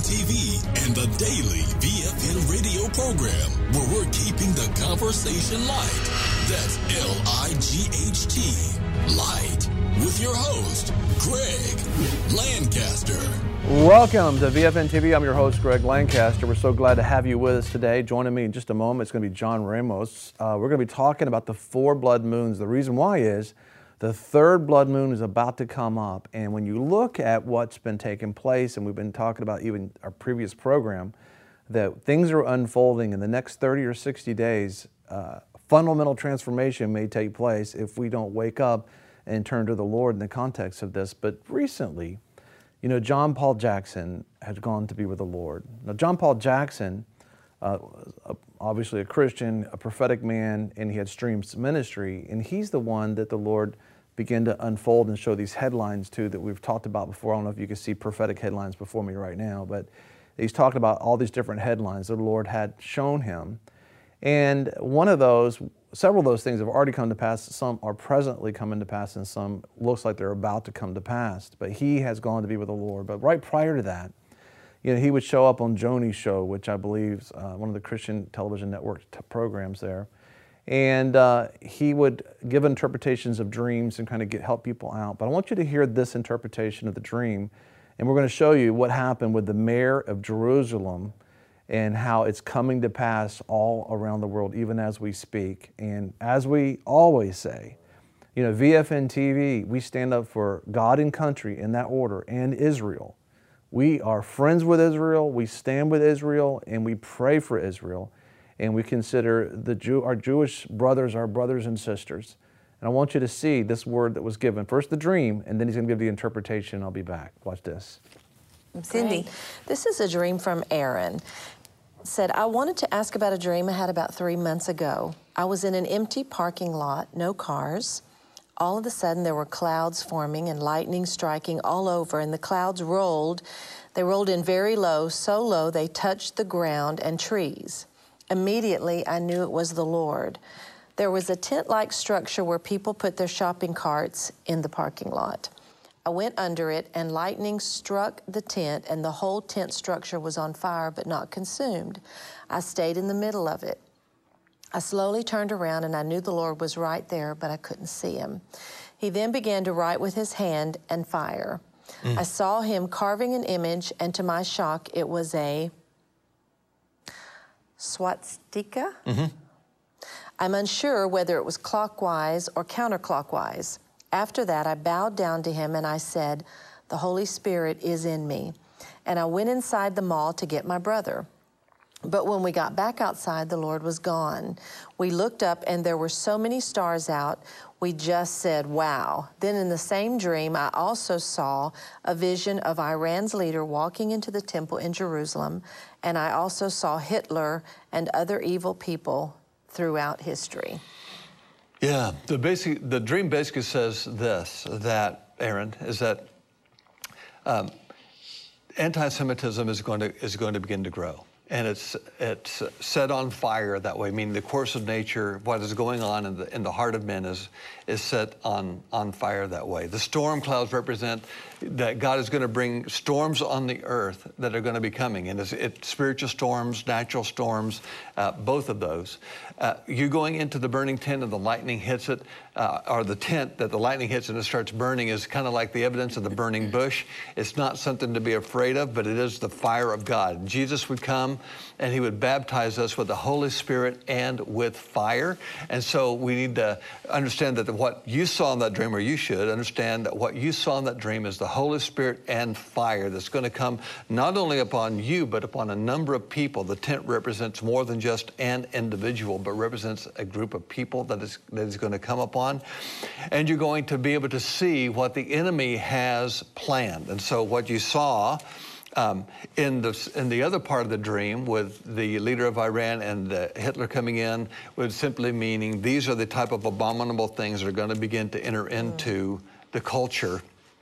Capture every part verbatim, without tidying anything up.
T V and the daily V F N radio program, where we're keeping the conversation light. That's L I G H T, Light, with your host, Greg Lancaster. Welcome to V F N T V. I'm your host, Greg Lancaster. We're so glad to have you with us today. Joining me in just a moment, it's going to be John Ramos. Uh, we're going to be talking about the four blood moons. The reason why is the third blood moon is about to come up, and when you look at what's been taking place, and we've been talking about even our previous program, that things are unfolding in the next thirty or sixty days. Uh, fundamental transformation may take place if we don't wake up and turn to the Lord in the context of this. But recently, you know, John Paul Jackson had gone to be with the Lord. Now, John Paul Jackson, uh, obviously a Christian, a prophetic man, and he had Streams Ministry, and he's the one that the Lord began to unfold and show these headlines to that we've talked about before. I don't know if you can see prophetic headlines before me right now, but he's talking about all these different headlines that the Lord had shown him. And one of those, several of those things have already come to pass. Some are presently coming to pass, and some looks like they're about to come to pass. But he has gone to be with the Lord. But right prior to that, you know, he would show up on Joni's show, which I believe is uh, one of the Christian television network t- programs there. And uh, he would give interpretations of dreams and kind of get help people out. But I want you to hear this interpretation of the dream. And we're going to show you what happened with the mayor of Jerusalem and how it's coming to pass all around the world, even as we speak. And as we always say, you know, V F N T V, we stand up for God and country in that order, and Israel. We are friends with Israel, we stand with Israel, and we pray for Israel. And we consider the Jew, our Jewish brothers our brothers and sisters. And I want you to see this word that was given. First the dream, and then he's going to give the interpretation. I'll be back. Watch this. Cindy, this is a dream from Aaron. Said, I wanted to ask about a dream I had about three months ago. I was in an empty parking lot, no cars. All of a sudden there were clouds forming and lightning striking all over, and the clouds rolled. They rolled in very low, so low they touched the ground and trees. Immediately I knew it was the Lord. There was a tent-like structure where people put their shopping carts in the parking lot. I went under it, and lightning struck the tent, and the whole tent structure was on fire but not consumed. I stayed in the middle of it. I slowly turned around, and I knew the Lord was right there, but I couldn't see him. He then began to write with his hand and fire. Mm. I saw him carving an image, and to my shock, it was a swastika. Mm-hmm. I'm unsure whether it was clockwise or counterclockwise. After that, I bowed down to him and I said, the Holy Spirit is in me. And I went inside the mall to get my brother. But when we got back outside, the Lord was gone. We looked up and there were so many stars out, we just said, wow. Then in the same dream, I also saw a vision of Iran's leader walking into the temple in Jerusalem, and I also saw Hitler and other evil people throughout history. Yeah, the basic, the dream basically says this, that, Aaron, is that um, anti-Semitism is going to is going to begin to grow. And it's it's set on fire that way, meaning the course of nature, what is going on in the in the heart of men is is set on on fire that way. The storm clouds represent that God is going to bring storms on the earth that are going to be coming, and it's, it's spiritual storms, natural storms, uh, both of those. Uh, you going into the burning tent and the lightning hits it, uh, or the tent that the lightning hits and it starts burning is kind of like the evidence of the burning bush. It's not something to be afraid of, but it is the fire of God. Jesus would come and he would baptize us with the Holy Spirit and with fire. And so we need to understand that what you saw in that dream, or you should understand that what you saw in that dream is the Holy Spirit and fire that's going to come not only upon you, but upon a number of people. The tent represents more than just an individual, but represents a group of people that is, that is going to come upon. And you're going to be able to see what the enemy has planned. And so what you saw Um, in the in the other part of the dream, with the leader of Iran and uh, Hitler coming in, was simply meaning these are the type of abominable things that are going to begin to enter into the culture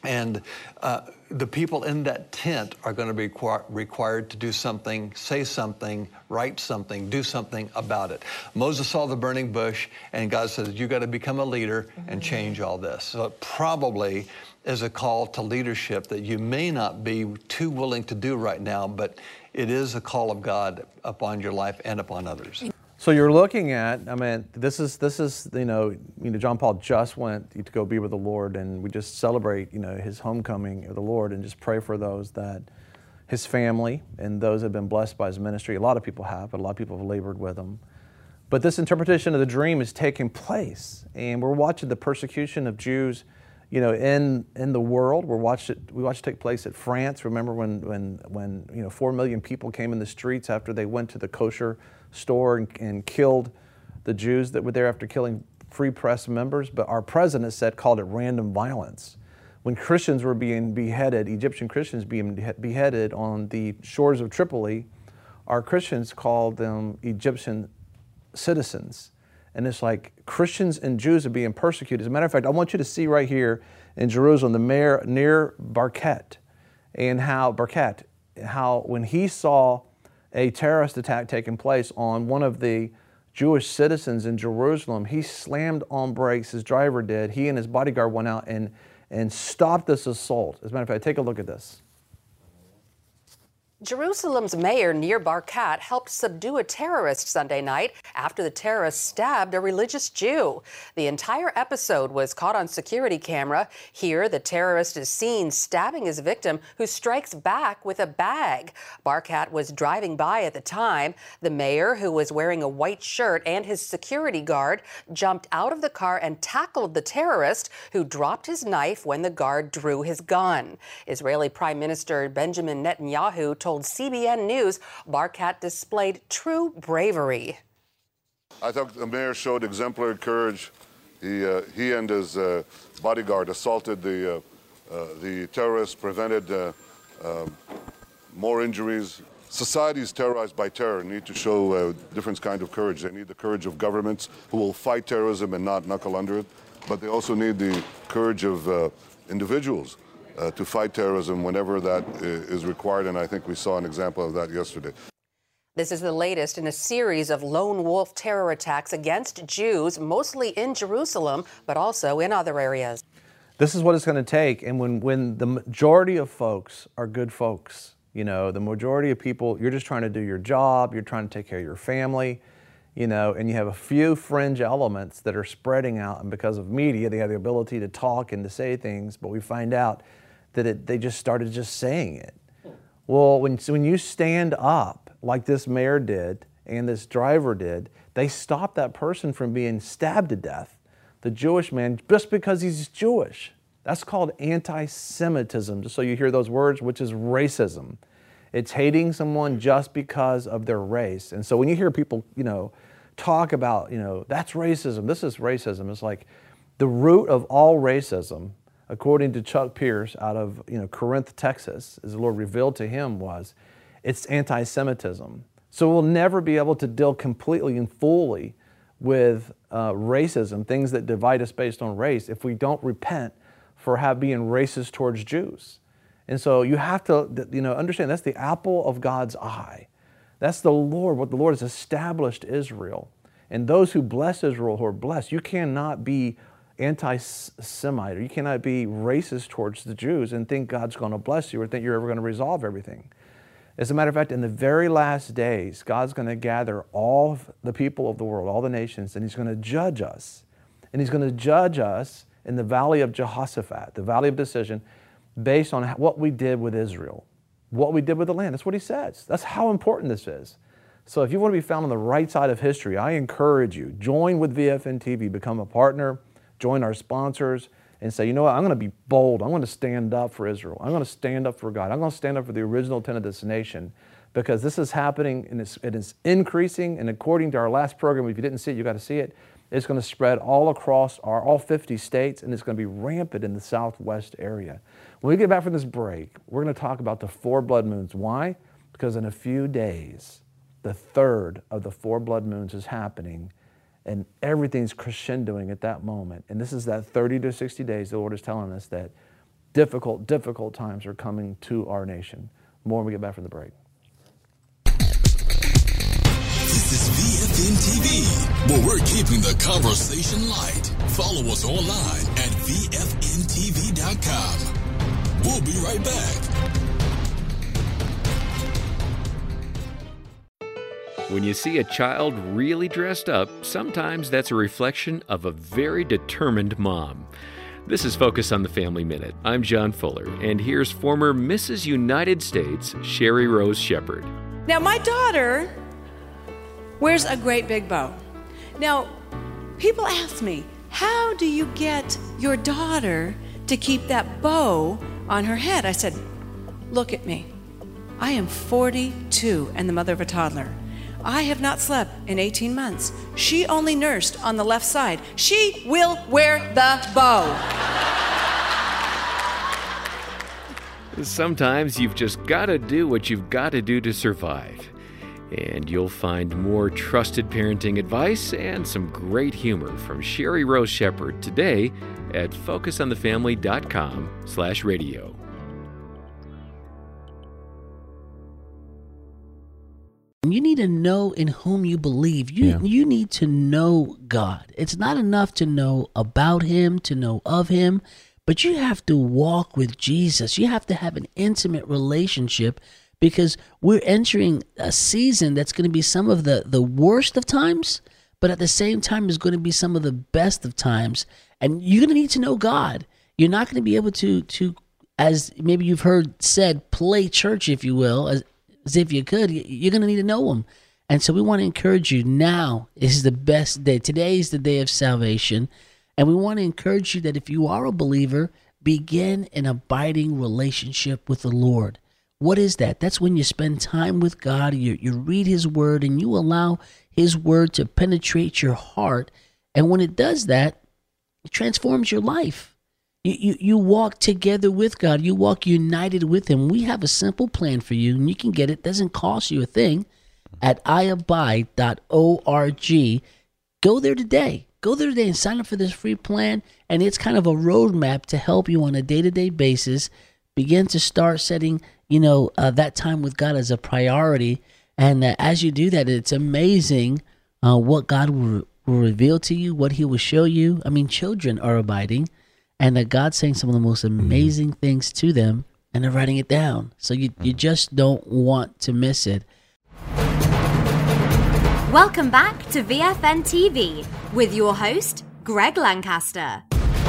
And uh, the people in that tent are going to be requir- required to do something, say something, write something, do something about it. Moses saw the burning bush, and God says, you got to become a leader mm-hmm. and change all this. So it probably is a call to leadership that you may not be too willing to do right now, but it is a call of God upon your life and upon others. So you're looking at, I mean, this is, this is, you know, you know, John Paul just went to go be with the Lord, and we just celebrate, you know, his homecoming of the Lord, and just pray for those that, his family, and those that have been blessed by his ministry. A lot of people have, but a lot of people have labored with him. But this interpretation of the dream is taking place, and we're watching the persecution of Jews, you know, in in the world. We're watched it, we watched it take place at France. Remember when, when, when, you know, four million people came in the streets after they went to the kosher store and, and killed the Jews that were there after killing Free Press members. But our president said, called it random violence. When Christians were being beheaded, Egyptian Christians being beheaded on the shores of Tripoli, our Christians called them Egyptian citizens. And it's like Christians and Jews are being persecuted. As a matter of fact, I want you to see right here in Jerusalem, the mayor near Barkat, and how Barkat, how when he saw a terrorist attack taking place on one of the Jewish citizens in Jerusalem, he slammed on brakes, his driver did. He and his bodyguard went out and, and stopped this assault. As a matter of fact, take a look at this. Jerusalem's mayor, Nir Barkat, helped subdue a terrorist Sunday night after the terrorist stabbed a religious Jew. The entire episode was caught on security camera. Here, the terrorist is seen stabbing his victim, who strikes back with a bag. Barkat was driving by at the time. The mayor, who was wearing a white shirt, and his security guard jumped out of the car and tackled the terrorist, who dropped his knife when the guard drew his gun. Israeli Prime Minister Benjamin Netanyahu told C B N News Barkat displayed true bravery. I thought the mayor showed exemplary courage. He, uh, he and his uh, bodyguard assaulted the, uh, uh, the terrorists, prevented uh, uh, more injuries. Societies terrorized by terror need to show uh, different kind of courage. They need the courage of governments who will fight terrorism and not knuckle under it, but they also need the courage of uh, individuals Uh, to fight terrorism whenever that is required, and I think we saw an example of that yesterday. This is the latest in a series of lone wolf terror attacks against Jews, mostly in Jerusalem, but also in other areas. This is what it's going to take, and when, when the majority of folks are good folks, you know, the majority of people, you're just trying to do your job, you're trying to take care of your family, you know, and you have a few fringe elements that are spreading out, and because of media, they have the ability to talk and to say things, but we find out that it, they just started just saying it. Well, when, when you stand up like this mayor did and this driver did, they stop that person from being stabbed to death, the Jewish man, just because he's Jewish. That's called anti-Semitism, just so you hear those words, which is racism. It's hating someone just because of their race. And so when you hear people, you know, talk about, you know, that's racism, this is racism, it's like the root of all racism, according to Chuck Pierce out of, you know, Corinth, Texas, as the Lord revealed to him, was it's anti-Semitism. So we'll never be able to deal completely and fully with uh, racism, things that divide us based on race, if we don't repent for have being racist towards Jews. And so you have to, you know, understand that's the apple of God's eye. That's the Lord, what the Lord has established Israel. And those who bless Israel who are blessed, you cannot be anti-Semite, or you cannot be racist towards the Jews and think God's going to bless you or think you're ever going to resolve everything. As a matter of fact, in the very last days, God's going to gather all of the people of the world, all the nations, and He's going to judge us. And He's going to judge us in the valley of Jehoshaphat, the valley of decision, based on what we did with Israel, what we did with the land. That's what He says. That's how important this is. So if you want to be found on the right side of history, I encourage you, join with V F N T V, become a partner, join our sponsors, and say, you know what, I'm going to be bold. I'm going to stand up for Israel. I'm going to stand up for God. I'm going to stand up for the original intent of this nation, because this is happening and it's, it is increasing. And according to our last program, if you didn't see it, you got to see it. It's going to spread all across our all fifty states, and it's going to be rampant in the southwest area. When we get back from this break, we're going to talk about the four blood moons. Why? Because in a few days, the third of the four blood moons is happening, and everything's crescendoing at that moment. And this is that thirty to sixty days the Lord is telling us that difficult, difficult times are coming to our nation. More when we get back from the break. This is V F N T V, where we're keeping the conversation light. Follow us online at V F N T V dot com. We'll be right back. When you see a child really dressed up, sometimes that's a reflection of a very determined mom. This is Focus on the Family Minute. I'm John Fuller, and here's former Missus United States, Sherry Rose Shepherd. Now, my daughter wears a great big bow. Now, people ask me, how do you get your daughter to keep that bow on her head? I said, look at me. I am forty-two and the mother of a toddler. I have not slept in eighteen months. She only nursed on the left side. She will wear the bow. Sometimes you've just got to do what you've got to do to survive. And you'll find more trusted parenting advice and some great humor from Sherry Rose Shepherd today at focus on the family dot com slash radio. You need to know in whom you believe. You Yeah. you need to know God. It's not enough to know about him, to know of him, but you have to walk with Jesus. You have to have an intimate relationship, because we're entering a season that's going to be some of the, the worst of times, but at the same time is going to be some of the best of times. And you're going to need to know God. You're not going to be able to, to, as maybe you've heard said, play church, if you will, as, as if you could. You're going to need to know him. And so we want to encourage you. Now is the best day. Today is the day of salvation. And we want to encourage you that if you are a believer, begin an abiding relationship with the Lord. What is that? That's when you spend time with God, you, you read his word, and you allow his word to penetrate your heart. And when it does that, it transforms your life. You, you, you walk together with God. You walk united with him. We have a simple plan for you, and you can get it. It doesn't cost you a thing at i abide dot org. Go there today. Go there today and sign up for this free plan. And it's kind of a roadmap to help you on a day-to-day basis begin to start setting, you know, uh, that time with God as a priority. And uh, as you do that, it's amazing uh, what God will, will reveal to you, what he will show you. I mean, children are abiding, and uh, God's saying some of the most amazing mm-hmm. things to them, and they're writing it down. So you, you just don't want to miss it. Welcome back to V F N T V with your host, Greg Lancaster.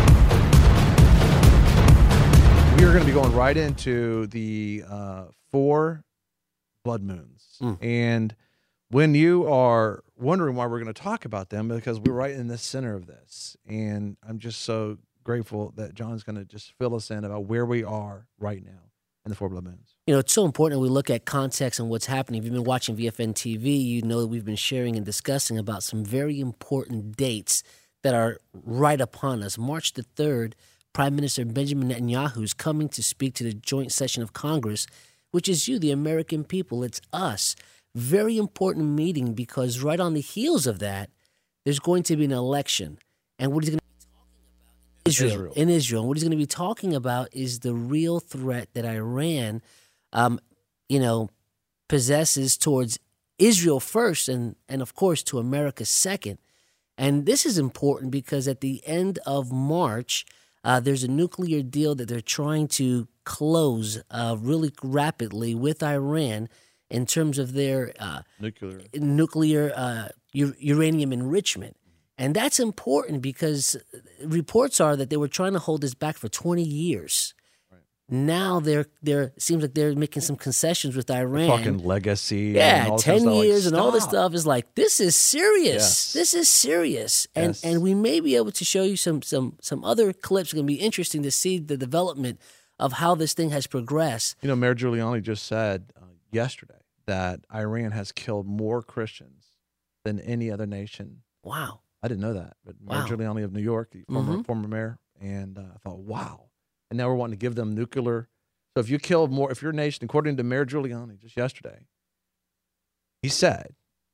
We are going to be going right into the uh, four blood moons. Mm. And when you are wondering why we're going to talk about them, because we're right in the center of this. And I'm just so grateful that John's going to just fill us in about where we are right now in the four blood moons. You know, it's so important that we look at context and what's happening. If you've been watching V F N T V, you know that we've been sharing and discussing about some very important dates that are right upon us. March the third, Prime Minister Benjamin Netanyahu is coming to speak to the joint session of Congress, which is you, the American people. It's us. Very important meeting, because right on the heels of that, there's going to be an election. And what he's going to be talking about in Israel, Israel. in Israel, and what he's going to be talking about is the real threat that Iran, um, you know, possesses towards Israel first, and and of course to America second. And this is important because at the end of March, Uh, there's a nuclear deal that they're trying to close uh, really rapidly with Iran in terms of their uh, nuclear, nuclear uh, u- uranium enrichment. And that's important because reports are that they were trying to hold this back for twenty years. Right. Now they're they're seems like they're making some concessions with Iran. We're talking legacy. Yeah, and all ten stuff years like, and all this stuff is like, this is serious. Yes. This is serious. And Yes. and we may be able to show you some some some other clips. It's going to be interesting to see the development of how this thing has progressed. You know, Mayor Giuliani just said uh, yesterday that Iran has killed more Christians than any other nation. Wow. I didn't know that. But Mayor Wow. Giuliani of New York, the former, Mm-hmm. former mayor, and uh, I thought, wow. And now we're wanting to give them nuclear. So if you kill more, if your nation, according to Mayor Giuliani just yesterday, he said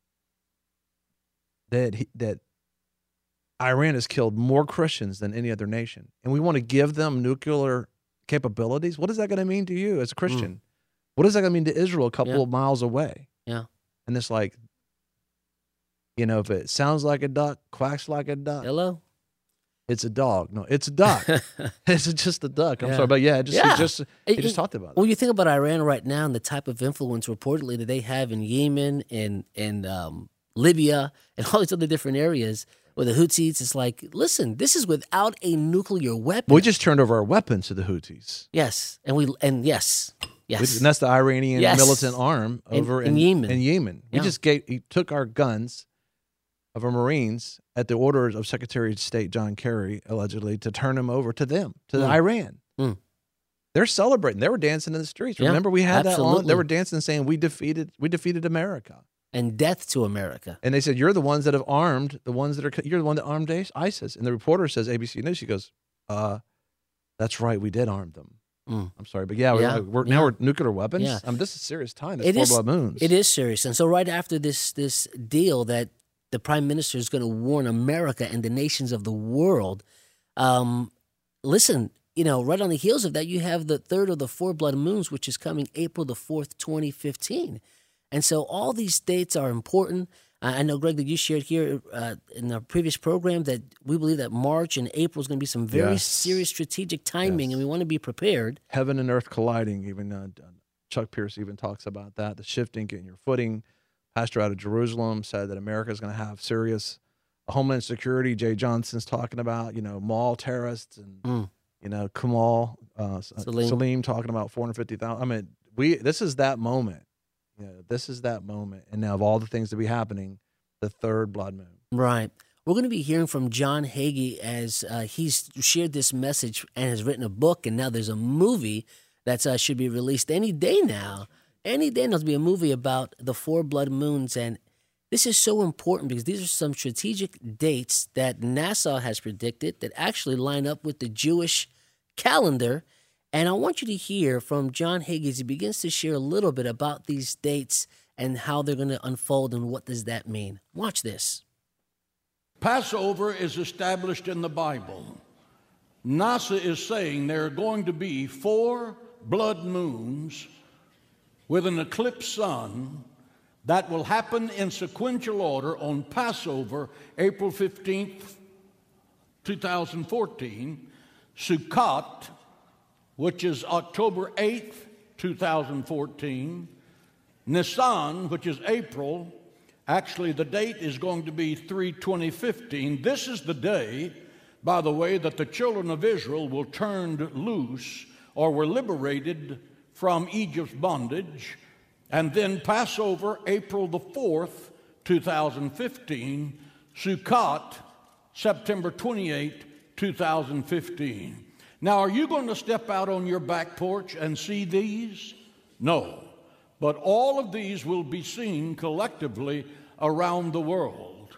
that he, that Iran has killed more Christians than any other nation, and we want to give them nuclear capabilities, what is that going to mean to you as a Christian? Mm. What is that going to mean to Israel a couple yeah. of miles away? Yeah. And it's like, you know, if it sounds like a duck, quacks like a duck. Hello? It's a dog. No, it's a duck. It's just a duck. I'm yeah. sorry, but yeah, it just, yeah. He just, he it, just talked about it. Well, you think about Iran right now and the type of influence reportedly that they have in Yemen and, and um, Libya and all these other different areas where the Houthis, it's like, listen, this is without a nuclear weapon. We just turned over our weapons to the Houthis. Yes, and we and yes, yes, and that's the Iranian yes. militant arm over in, in, in, in Yemen. In Yemen, we yeah. just gave, he took our guns of our Marines at the orders of Secretary of State John Kerry, allegedly, to turn them over to them, to mm. Iran. Mm. They're celebrating. They were dancing in the streets. Yeah, Remember, we had absolutely. that on. They were dancing, saying, "We defeated, we defeated America." And death to America. And they said, you're the ones that have armed, the ones that are, you're the one that armed ISIS. And the reporter says, A B C News, she goes, uh, that's right, we did arm them. Mm. I'm sorry, but yeah, yeah. we're, we're, yeah. now we're nuclear weapons. Yeah. I mean, this is a serious time. This it Four is, Blood Moons. It is serious. And so right after this this deal that the prime minister is going to warn America and the nations of the world, um, listen, you know, right on the heels of that, you have the third of the Four Blood Moons, which is coming April the fourth, twenty fifteen. And so all these dates are important. I know, Greg, that you shared here uh, in our previous program that we believe that March and April is going to be some very yes. serious strategic timing, yes. and we want to be prepared. Heaven and earth colliding. Even uh, Chuck Pierce even talks about that, the shifting, getting your footing. Pastor out of Jerusalem said that America is going to have serious homeland security. Jay Johnson's talking about, you know, mall terrorists and, mm. you know, Kamal, uh, Salim. Salim talking about four hundred fifty thousand. I mean, we this is that moment. You know, this is that moment. And now of all the things to be happening, the third blood moon. Right. We're going to be hearing from John Hagee as uh, he's shared this message and has written a book, and now there's a movie that uh, should be released any day now. Any day now, there'll be a movie about the four blood moons, and this is so important because these are some strategic dates that NASA has predicted that actually line up with the Jewish calendar. And I want you to hear from John Hagee as he begins to share a little bit about these dates and how they're going to unfold and what does that mean. Watch this. Passover is established in the Bible. NASA is saying there are going to be four blood moons with an eclipse sun that will happen in sequential order on Passover, April fifteenth, twenty fourteen, Sukkot, which is October eighth, twenty fourteen, Nisan, which is April. Actually, the date is going to be three twenty fifteen. This is the day, by the way, that the children of Israel were turned loose or were liberated from Egypt's bondage. And then Passover, April the fourth, twenty fifteen. Sukkot, September twenty-eighth, twenty fifteen. Now, are you going to step out on your back porch and see these? No. But all of these will be seen collectively around the world.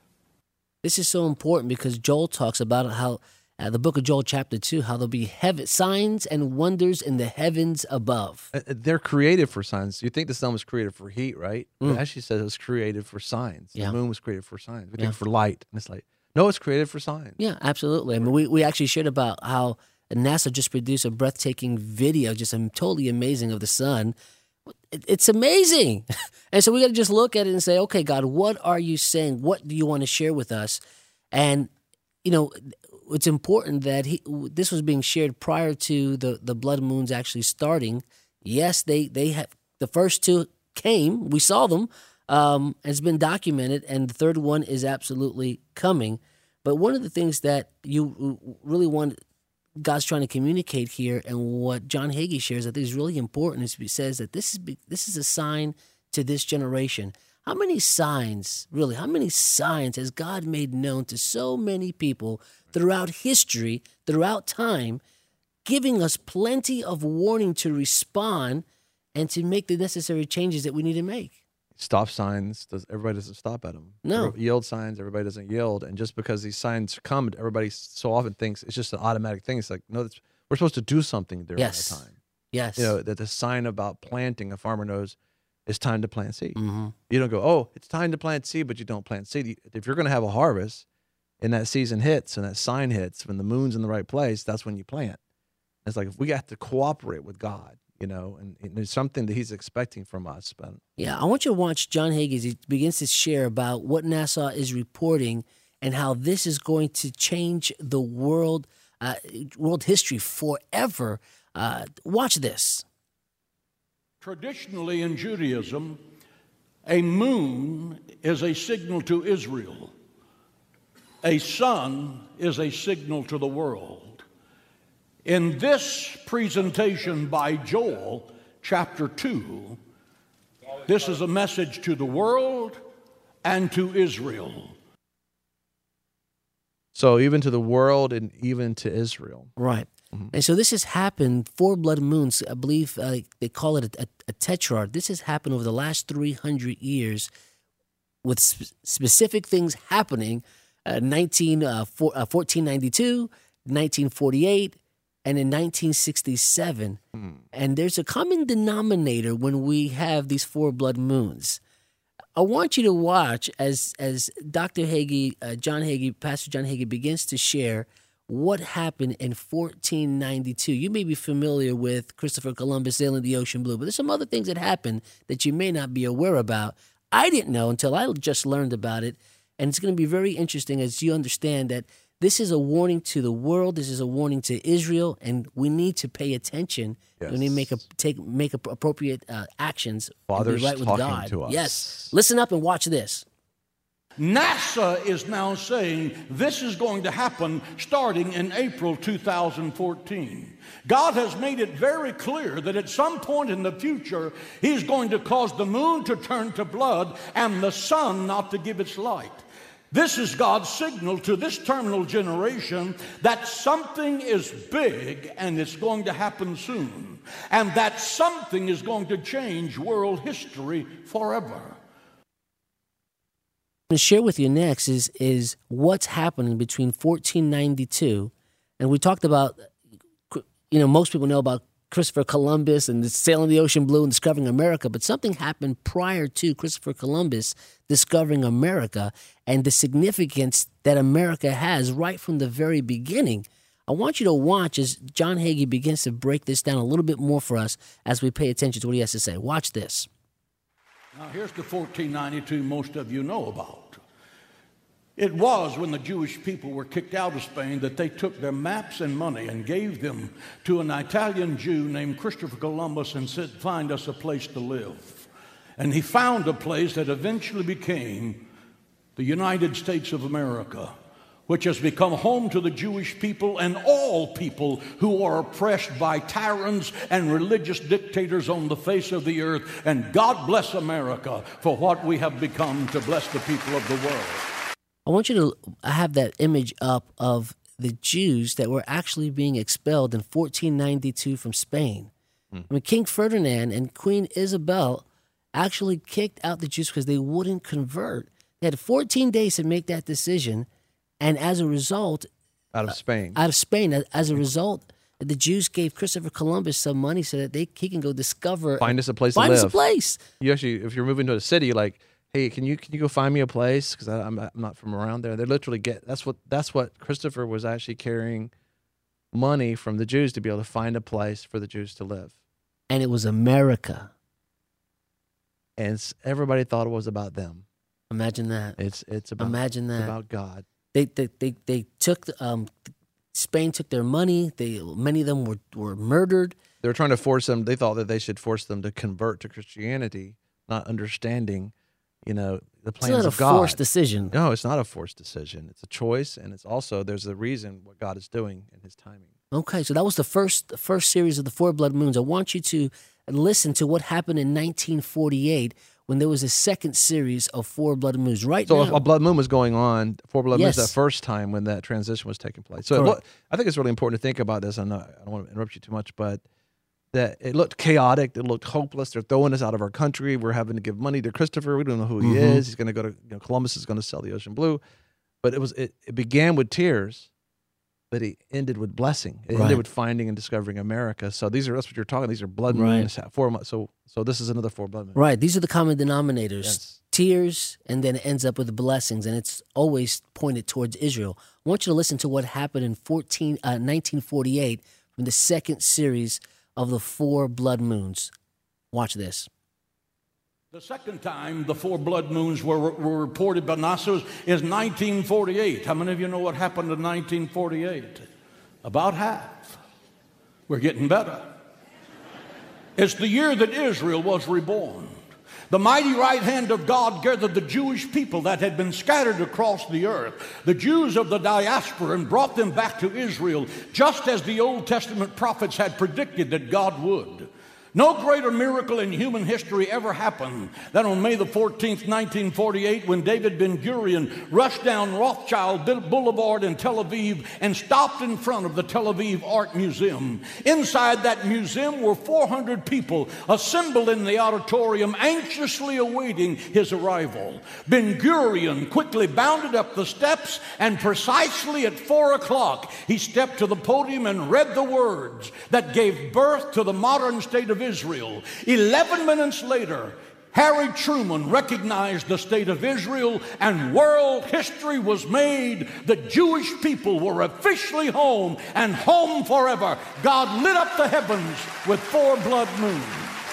This is so important because Joel talks about how, uh, the book of Joel chapter two, how there'll be heaven, signs and wonders in the heavens above. Uh, they're created for signs. You think the sun was created for heat, right? Mm. It actually says it was created for signs. Yeah. The moon was created for signs. We Yeah. think for light. And it's like, no, it's created for signs. Yeah, absolutely. I mean, we, we actually shared about how NASA just produced a breathtaking video, just um, totally amazing, of the sun. It, it's amazing. And so we got to just look at it and say, okay, God, what are you saying? What do you want to share with us? And, you know, it's important that he, this was being shared prior to the, the blood moons actually starting. Yes, they, they have, the first two came, we saw them, um, it's been documented, and the third one is absolutely coming. But one of the things that you really want, God's trying to communicate here, and what John Hagee shares, I think is really important, is he says that this is this is a sign to this generation. How many signs, really, how many signs has God made known to so many people throughout history, throughout time, giving us plenty of warning to respond and to make the necessary changes that we need to make? Stop signs, does everybody doesn't stop at them. No. Yield signs, everybody doesn't yield. And just because these signs come, everybody so often thinks it's just an automatic thing. It's like, no, that's, we're supposed to do something during Yes. that time. Yes. You know, that the sign about planting, a farmer knows it's time to plant seed. Mm-hmm. You don't go, oh, it's time to plant seed, but you don't plant seed. If you're going to have a harvest and that season hits and that sign hits, when the moon's in the right place, that's when you plant. It's like if we have to cooperate with God, you know, and, and it's something that He's expecting from us. But yeah, I want you to watch John Hagee as he begins to share about what NASA is reporting and how this is going to change the world, uh, world history forever. Uh, watch this. Traditionally in Judaism, a moon is a signal to Israel. A sun is a signal to the world. In this presentation by Joel, chapter two, this is a message to the world and to Israel. So even to the world and even to Israel. Right. Mm-hmm. And so this has happened, four blood moons, I believe uh, they call it a, a, a tetrad. This has happened over the last three hundred years with sp- specific things happening, uh, nineteen, uh, four, uh, fourteen ninety-two, nineteen forty-eight, and in nineteen sixty-seven. Hmm. And there's a common denominator when we have these four blood moons. I want you to watch as as Doctor Hagee, uh, John Hagee, Pastor John Hagee begins to share what happened in fourteen ninety-two. You may be familiar with Christopher Columbus sailing the ocean blue, but there's some other things that happened that you may not be aware about. I didn't know until I just learned about it, and it's going to be very interesting as you understand that this is a warning to the world. This is a warning to Israel, and we need to pay attention. Yes. We need to make a, take make appropriate uh, actions. Father's and be right with talking God. to us. Yes, listen up and watch this. NASA is now saying this is going to happen starting in April two thousand fourteen. God has made it very clear that at some point in the future, He's going to cause the moon to turn to blood and the sun not to give its light. This is God's signal to this terminal generation that something is big and it's going to happen soon. And that something is going to change world history forever. To share with you next is is what's happening between fourteen ninety-two, and we talked about, you know, most people know about Christopher Columbus and sailing the ocean blue and discovering America, but something happened prior to Christopher Columbus discovering America and the significance that America has right from the very beginning. I want you to watch as John Hagee begins to break this down a little bit more for us as we pay attention to what he has to say. Watch this. Now, here's the fourteen ninety-two most of you know about. It was when the Jewish people were kicked out of Spain that they took their maps and money and gave them to an Italian Jew named Christopher Columbus and said, find us a place to live. And he found a place that eventually became the United States of America, which has become home to the Jewish people and all people who are oppressed by tyrants and religious dictators on the face of the earth. And God bless America for what we have become to bless the people of the world. I want you to have that image up of the Jews that were actually being expelled in fourteen ninety-two from Spain. Hmm. I mean, King Ferdinand and Queen Isabel actually kicked out the Jews because they wouldn't convert. They had fourteen days to make that decision. And as a result, out of Spain, uh, out of Spain, as a result, the Jews gave Christopher Columbus some money so that they he can go discover, find us a place find to live. Find us a place. You actually, if you're moving to a city, like, hey, can you can you go find me a place? Because I'm I'm not from around there. They literally get that's what that's what Christopher was actually carrying money from the Jews to be able to find a place for the Jews to live. And it was America. And everybody thought it was about them. Imagine that. It's it's about imagine that it's about God. They they they, they took um, Spain took their money. They many of them were, were murdered. They were trying to force them. They thought that they should force them to convert to Christianity, not understanding, you know, the plans of God. It's not a forced decision. No, it's not a forced decision. It's a choice, and it's also there's a reason what God is doing in His timing. Okay, so that was the first first series of the Four Blood Moons. I want you to listen to what happened in nineteen forty-eight. When there was a second series of Four Blood Moons. Right so now. a blood moon was going on, Four Blood yes. Moons that first time when that transition was taking place. So it, I think it's really important to think about this. I'm not, I don't want to interrupt you too much, but that it looked chaotic. It looked hopeless. They're throwing us out of our country. We're having to give money to Christopher. We don't know who he mm-hmm. is. He's going to go to, you know, Columbus is going to sell the ocean blue. But it was it, it began with tears, but it ended with blessing. It right. ended with finding and discovering America. So these are, that's what you're talking. These are blood moons. Right. Four months. So So this is another four blood moons. Right. These are the common denominators. Yes. Tears, and then it ends up with the blessings, and it's always pointed towards Israel. I want you to listen to what happened in fourteen, uh, nineteen forty-eight in the second series of the four blood moons. Watch this. The second time the four blood moons were, were reported by NASA is nineteen forty-eight. How many of you know what happened in nineteen forty-eight? About half. We're getting better. It's the year that Israel was reborn. The mighty right hand of God gathered the Jewish people that had been scattered across the earth, the Jews of the diaspora, and brought them back to Israel, just as the Old Testament prophets had predicted that God would. No greater miracle in human history ever happened than on May the fourteenth, nineteen forty-eight, when David Ben-Gurion rushed down Rothschild Boulevard in Tel Aviv and stopped in front of the Tel Aviv Art Museum. Inside that museum were four hundred people assembled in the auditorium, anxiously awaiting his arrival. Ben-Gurion quickly bounded up the steps, and precisely at four o'clock, he stepped to the podium and read the words that gave birth to the modern state of Israel. Eleven minutes later, Harry Truman recognized the state of Israel, and world history was made. The Jewish people were officially home, and home forever. God lit up the heavens with four blood moons.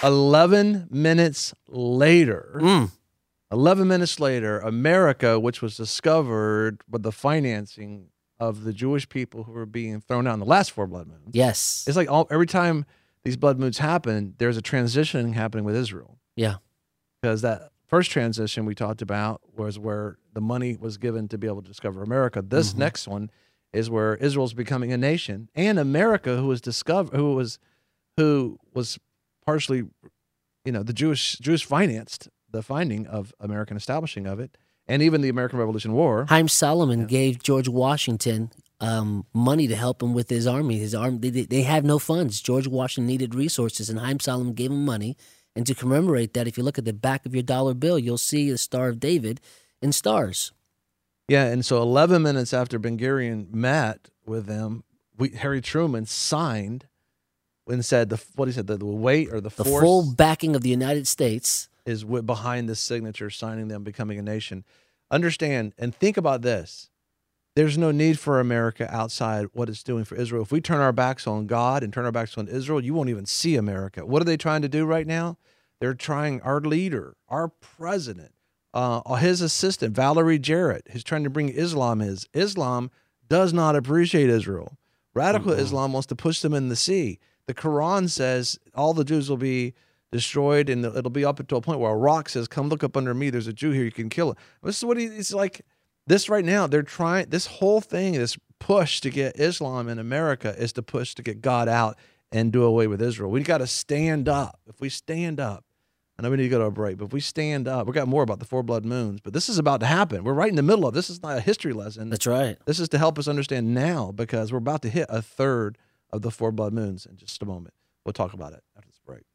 Eleven minutes later, Mm. eleven minutes later, America, which was discovered by the financing of the Jewish people who were being thrown out in the last four blood moons. Yes. It's like all, every time these blood moons happen, there's a transition happening with Israel. Yeah. Because that first transition we talked about was where the money was given to be able to discover America. This Mm-hmm. next one is where Israel's becoming a nation, and America, who was discovered, who was, who was partially, you know, the Jewish Jews financed the finding of American establishing of it, and even the American Revolution War. Haim Solomon yeah. gave George Washington um, money to help him with his army. His army, they, they have no funds. George Washington needed resources, and Haim Solomon gave him money. And to commemorate that, if you look at the back of your dollar bill, you'll see the Star of David in stars. Yeah, and so eleven minutes after Ben-Gurion met with them, we, Harry Truman signed and said, the what he said, the, the weight or the, the force. full backing of the United States is behind this signature, signing them, becoming a nation. Understand and think about this. There's no need for America outside what it's doing for Israel. If we turn our backs on God and turn our backs on Israel, you won't even see America. What are they trying to do right now? They're trying, our leader, our president, uh, his assistant, Valerie Jarrett, who's trying to bring Islam is. Islam does not appreciate Israel. Radical mm-hmm. Islam wants to push them in the sea. The Quran says all the Jews will be destroyed, and it'll be up until a point where a rock says, come look up under me. There's a Jew here. You can kill him. This is what he, it's like. This right now, they're trying, this whole thing, this push to get Islam in America is to push to get God out and do away with Israel. We got to stand up. If we stand up, I know we need to go to a break, but if we stand up, we got more about the four blood moons, but this is about to happen. We're right in the middle of this. Is not a history lesson. That's right. This is to help us understand now, because we're about to hit a third of the four blood moons in just a moment. We'll talk about it after this break.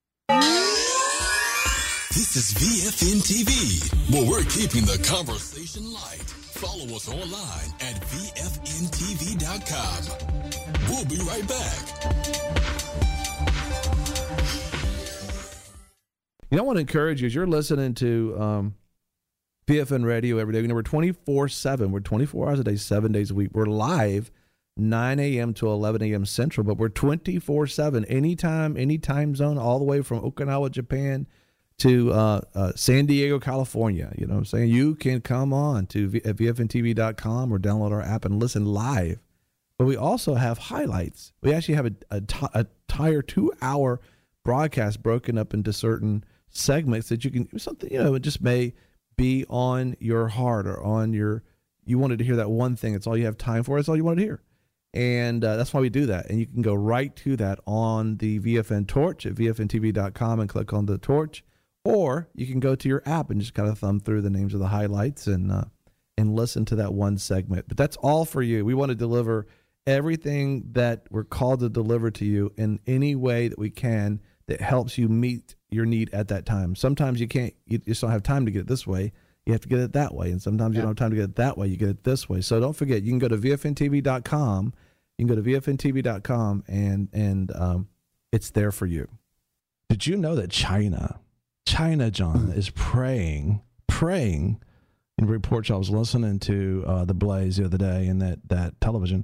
This is V F N T V, where we're keeping the conversation light. Follow us online at V F N T V dot com. We'll be right back. You know, I want to encourage you as you're listening to um, V F N Radio every day. You know, we're twenty-four seven. We're twenty-four hours a day, seven days a week. We're live nine a.m. to eleven a.m. Central, but we're twenty-four seven, anytime, any time zone, all the way from Okinawa, Japan, to uh, uh, San Diego, California. You know what I'm saying? You can come on to v- V F N T V dot com or download our app and listen live. But we also have highlights. We actually have a, a, t- a entire two-hour broadcast broken up into certain segments that you can, something, you know, it just may be on your heart or on your, you wanted to hear that one thing. It's all you have time for. It's all you wanted to hear. And uh, that's why we do that. And you can go right to that on the V F N Torch at V F N T V dot com and click on the torch. Or you can go to your app and just kind of thumb through the names of the highlights and uh, and listen to that one segment. But that's all for you. We want to deliver everything that we're called to deliver to you in any way that we can that helps you meet your need at that time. Sometimes you can't, you just don't have time to get it this way. You have to get it that way. And sometimes yeah. you don't have time to get it that way. You get it this way. So don't forget, you can go to V F N T V dot com. You can go to V F N T V dot com and, and um, it's there for you. Did you know that China... China, John, is praying, praying. In reports I was listening to uh, The Blaze the other day, and that, that television,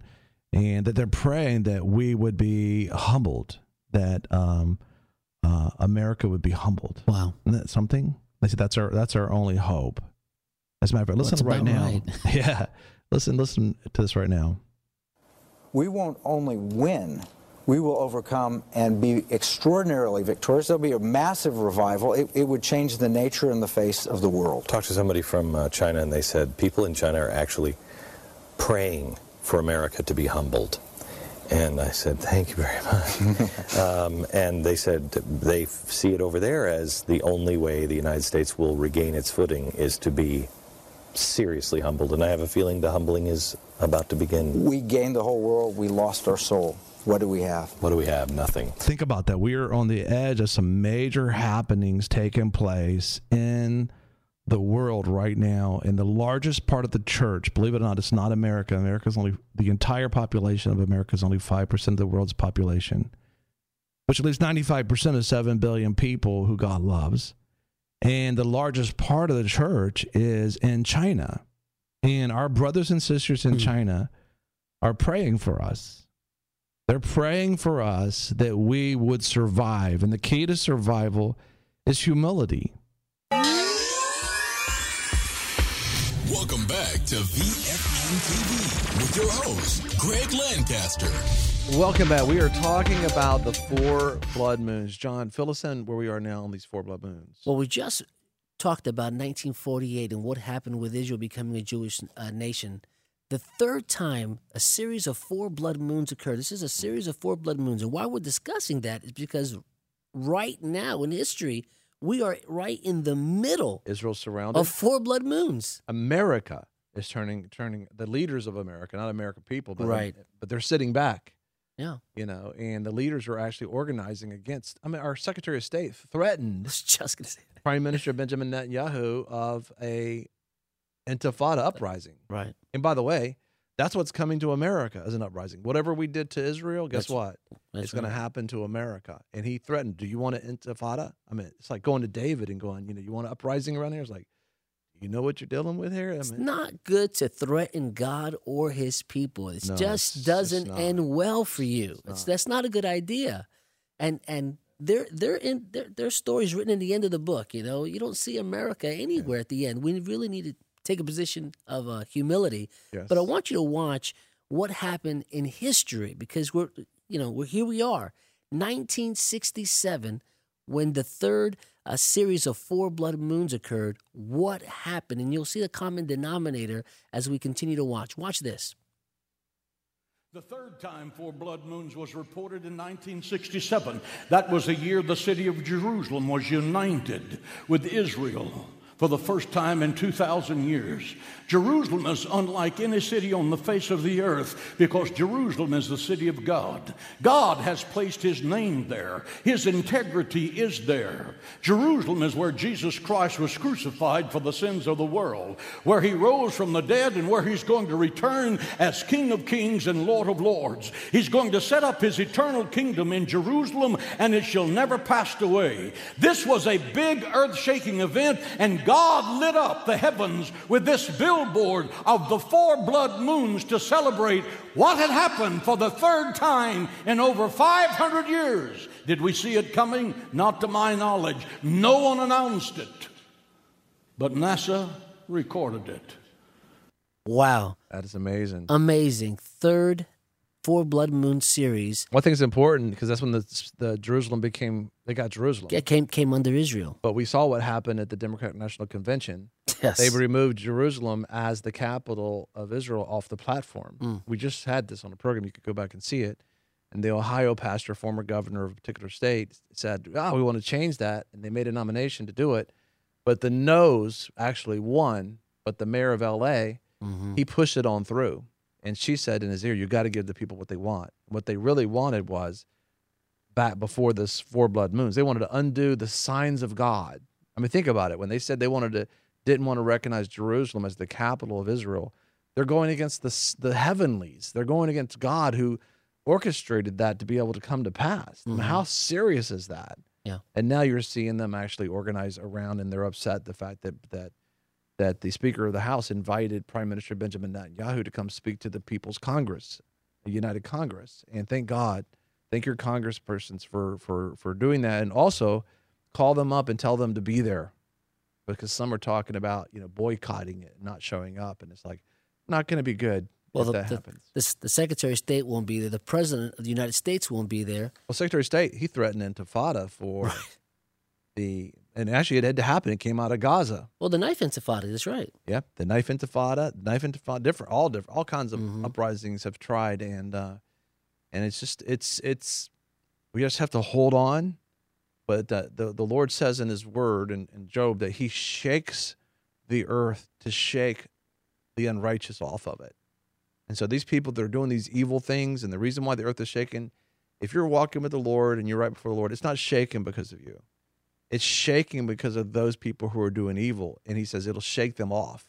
and that they're praying that we would be humbled, that um, uh, America would be humbled. Wow. Isn't that something? They said that's our that's our only hope. As a matter of fact, listen Well, right now. right. Yeah, listen, listen to this right now. We won't only win, we will overcome and be extraordinarily victorious. There'll be a massive revival. It, it would change the nature and the face of the world. Talked to somebody from uh, China, and they said people in China are actually praying for America to be humbled. And I said, thank you very much. um, and they said they see it over there as the only way the United States will regain its footing is to be seriously humbled. And I have a feeling the humbling is about to begin. We gained the whole world. We lost our soul. What do we have? What do we have? Nothing. Think about that. We are on the edge of some major happenings taking place in the world right now. And the largest part of the church, believe it or not, it's not America. America's only, the entire population of America is only five percent of the world's population, which leaves ninety-five percent of seven billion people who God loves. And the largest part of the church is in China. And our brothers and sisters in mm. China are praying for us. They're praying for us that we would survive. And the key to survival is humility. Welcome back to V F N T V with your host, Greg Lancaster. Welcome back. We are talking about the four blood moons. John, fill us in where we are now on these four blood moons. Well, we just talked about nineteen forty-eight and what happened with Israel becoming a Jewish uh, nation. The third time a series of four blood moons occurred. This is a series of four blood moons. And why we're discussing that is because right now in history, we are right in the middle Israel surrounded of four blood moons. America is turning, turning the leaders of America, not American people, but, right. but they're sitting back. Yeah. You know, and the leaders are actually organizing against, I mean, our Secretary of State threatened I was just gonna say that. Prime Minister Benjamin Netanyahu of a intifada uprising. Right. And by the way, that's what's coming to America as an uprising. Whatever we did to Israel, guess That's, what? that's It's going right. to happen to America. And he threatened, do you want an intifada? I mean, it's like going to David and going, you know, you want an uprising around here? It's like, you know what you're dealing with here? I It's mean, not good to threaten God or his people. It No, just it's- doesn't it's not. end well for you. It's It's not. that's not a good idea. And and they're they're in their their stories written in the end of the book, you know. You don't see America anywhere at the end. We really need to take a position of uh, humility. Yes. But I want you to watch what happened in history because we're you know, we're here we are. nineteen sixty-seven when the third a series of four blood moons occurred, what happened? And you'll see the common denominator as we continue to watch. Watch this. The third time four blood moons was reported in nineteen sixty-seven. That was the year the city of Jerusalem was united with Israel for the first time in two thousand years. Jerusalem is unlike any city on the face of the earth because Jerusalem is the city of God. God has placed his name there. His integrity is there. Jerusalem is where Jesus Christ was crucified for the sins of the world, where he rose from the dead and where he's going to return as King of Kings and Lord of Lords. He's going to set up his eternal kingdom in Jerusalem and it shall never pass away. This was a big earth-shaking event and God lit up the heavens with this billboard of the four blood moons to celebrate what had happened for the third time in over five hundred years. Did we see it coming? Not to my knowledge. No one announced it. But NASA recorded it. Wow. that is amazing. Amazing. Third four blood moon series. One thing is important because that's when the the Jerusalem became, they got Jerusalem. It came, came under Israel. But we saw what happened at the Democratic National Convention. Yes. They removed Jerusalem as the capital of Israel off the platform. Mm. We just had this on a program. You could go back and see it. And the Ohio pastor, former governor of a particular state, said, oh, we want to change that. And they made a nomination to do it. But the no's actually won. But the mayor of L A, Mm-hmm. he pushed it on through. And she said in his ear, you got to give the people what they want. What they really wanted was, back before this four blood moons, they wanted to undo the signs of God. I mean, think about it. When they said they wanted to, didn't want to recognize Jerusalem as the capital of Israel, they're going against the, the heavenlies. They're going against God who orchestrated that to be able to come to pass. I mean, Mhm. how serious is that? Yeah. And now you're seeing them actually organize around, and they're upset the fact that that that the Speaker of the House invited Prime Minister Benjamin Netanyahu to come speak to the People's Congress. a united Congress. And thank God, thank your congresspersons for, for, for doing that. And also call them up and tell them to be there, because some are talking about, you know, boycotting it, not showing up. And it's like, not going to be good well, if the, that the, happens. The, the Secretary of State won't be there. The President of the United States won't be there. Well, Secretary of State, he threatened intifada for right. the, and actually it had to happen. It came out of Gaza. Well, the knife intifada, that's right. Yep, the knife intifada, knife intifada, different, all different, all kinds of mm-hmm. uprisings have tried, and uh, and it's just, it's, it's, we just have to hold on. But uh, the the Lord says in His Word in, in Job that He shakes the earth to shake the unrighteous off of it. And so these people that are doing these evil things, and the reason why the earth is shaking, if you're walking with the Lord and you're right before the Lord, it's not shaking because of you. It's shaking because of those people who are doing evil. And He says it'll shake them off.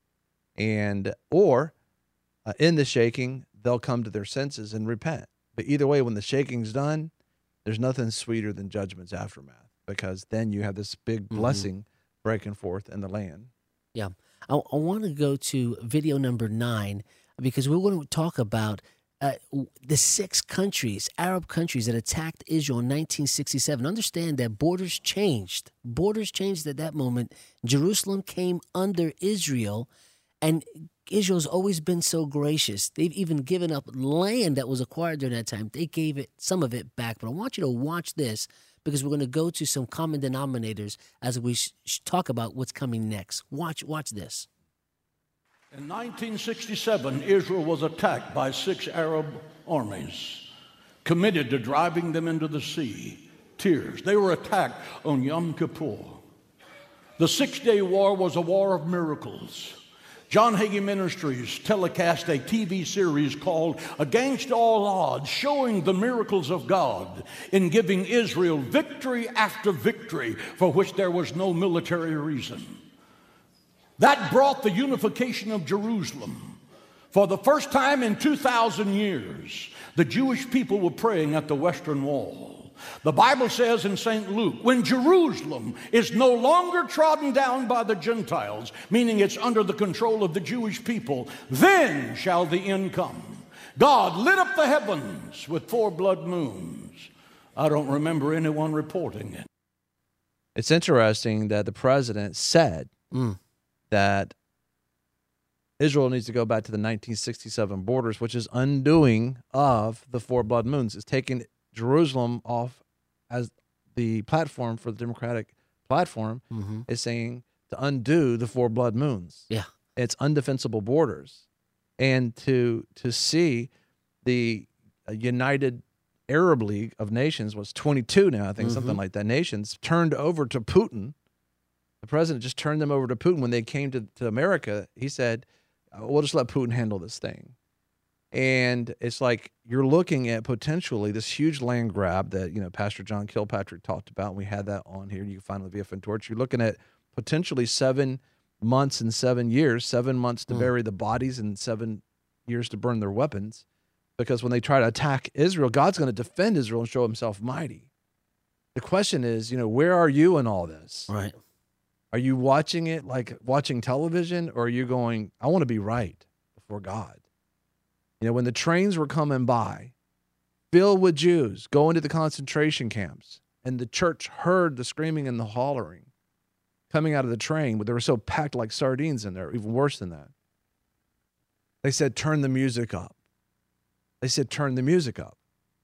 And, or uh, in the shaking, they'll come to their senses and repent. But either way, when the shaking's done, there's nothing sweeter than judgment's aftermath, because then you have this big blessing mm-hmm. breaking forth in the land. Yeah. I, I want to go to video number nine, because we're going to talk about uh, the six countries, Arab countries that attacked Israel in nineteen sixty-seven. Understand that borders changed. Borders changed at that moment. Jerusalem came under Israel, and Israel's always been so gracious. They've even given up land that was acquired during that time. They gave it some of it back. But I want you to watch this, because we're going to go to some common denominators as we sh- sh- talk about what's coming next. Watch, watch this. In nineteen sixty-seven, Israel was attacked by six Arab armies, committed to driving them into the sea. Tears. They were attacked on Yom Kippur. The Six-Day War was a war of miracles. John Hagee Ministries telecast a T V series called Against All Odds, showing the miracles of God in giving Israel victory after victory for which there was no military reason. That brought the unification of Jerusalem. For the first time in two thousand years, the Jewish people were praying at the Western Wall. The Bible says in Saint Luke, when Jerusalem is no longer trodden down by the Gentiles, meaning it's under the control of the Jewish people, then shall the end come. God lit up the heavens with four blood moons. I don't remember anyone reporting it. It's interesting that the president said mm. that Israel needs to go back to the nineteen sixty-seven borders, which is undoing of the four blood moons. It's taking Jerusalem off as the platform for the Democratic platform, mm-hmm. is saying to undo the four blood moons. Yeah. It's undefensible borders. And to to see the United Arab League of Nations was twenty-two now, I think, mm-hmm. something like that, nations turned over to Putin. The president just turned them over to Putin. When they came to, to America, he said, we'll just let Putin handle this thing. And it's like you're looking at potentially this huge land grab that, you know, Pastor John Kilpatrick talked about. And we had that on here. You can find it on the V F N Torch. You're looking at potentially seven months and seven years, seven months to mm. bury the bodies and seven years to burn their weapons. Because when they try to attack Israel, God's going to defend Israel and show himself mighty. The question is, you know, where are you in all this? Right. Are you watching it like watching television, or are you going, I want to be right before God? You know, when the trains were coming by, filled with Jews going to the concentration camps, and the church heard the screaming and the hollering coming out of the train, but they were so packed like sardines in there, even worse than that. They said, turn the music up. They said, turn the music up.